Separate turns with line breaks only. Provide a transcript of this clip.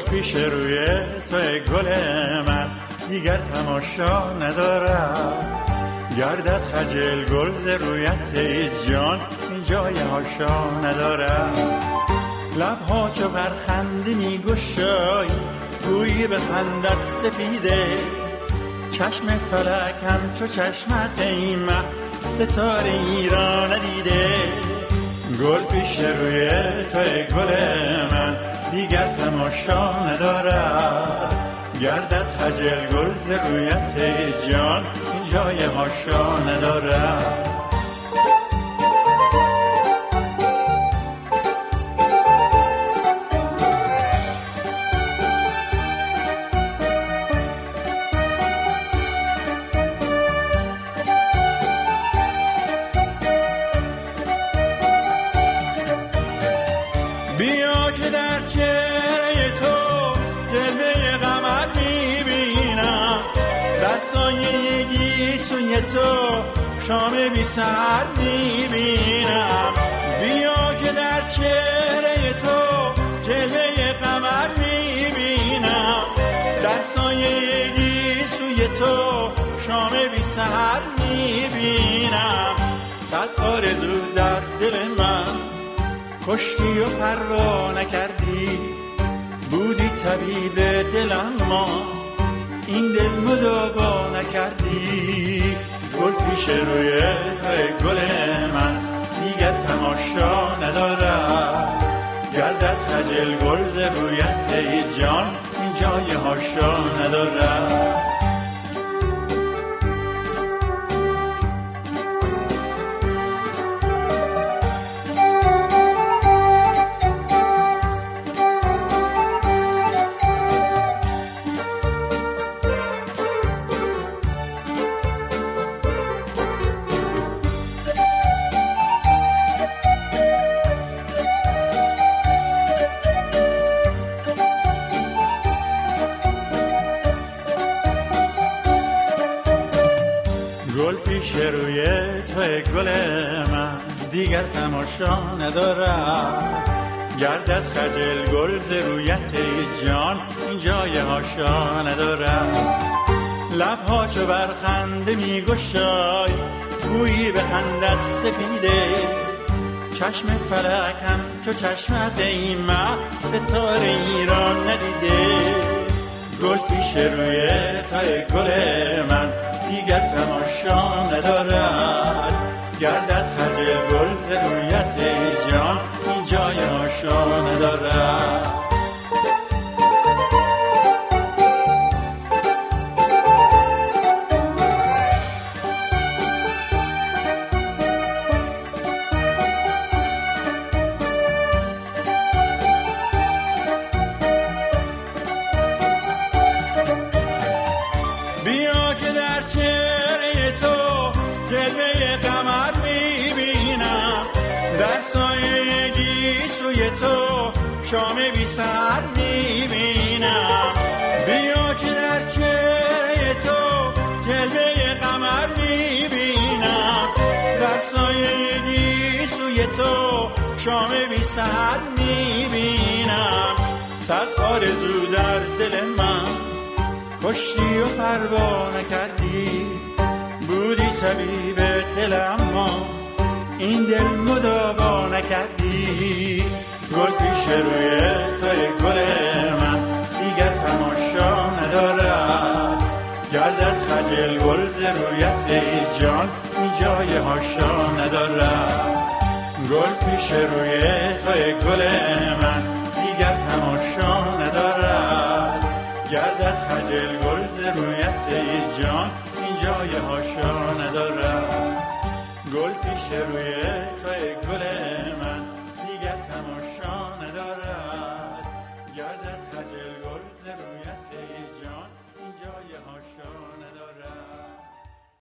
پیش روی توی گل من دیگر تماشا ندارد. گردد خجل گل ز رویت جان این جای هاشا ندارد. لبها چو برخنده می گشایی گویی به خندت سپیده. چشم فلک همچو چشمت ای مه ستاره ای را ندیده. گل پیش روی توی گل من دیگر تماشا ندارد. گردد خجل گل ز رویت جان این جای هاشا ندارد. بیا که در چهره تو جلوه قمر میبینم. در سایه گیسوی تو شام بی سحر میبینم. بیا که در چهره تو جلوه قمر میبینم. در سایه گیسوی تو شام بی سحر میبینم. صد آرزو در دل من کشتی و پروا نکردی. بودی طبیب دلم ما این دل مداوا نکردی. گل پیش روی توی گل من دیگر تماشا ندارد. گردد خجل گل ز رویت جان این جای هاشا ندارد. گل پیش روی توی گل من دیگر تماشا ندارد. گردد خجل گل ز رویت جان این جای هاشا ندارد. لبها چو برخنده می گشای گویی به خندت سپیده. چشم فلک هم چو چشمت ای مه ستاره ای را ندیده. گل پیش روی توی گل من دیگر تماشا ندارد. گردد خجل گل ز رویت جان این جای هاشا ندارد. بیا که در چهره تو جلوه قمر میبینم. در سایه گیسوی تو شام بی سحر میبینم. بیا که در چهره تو جلوه قمر میبینم. در سایه گیسوی تو شام بی سحر میبینم. صد آرزو در دل من کشتی و پروا نکردی. بودی طبیب دلم ما این دل مداوا نکردی. گل پیش روی توی گل من دیگر تماشا ندارد. گردد خجل گل ز رویت جان این جای هاشا ندارد. گل پیش روی توی گل من دیگر تماشا ندارد. گردد خجل گل ز رویت جان این جای هاشا ندارد. گل پیش روی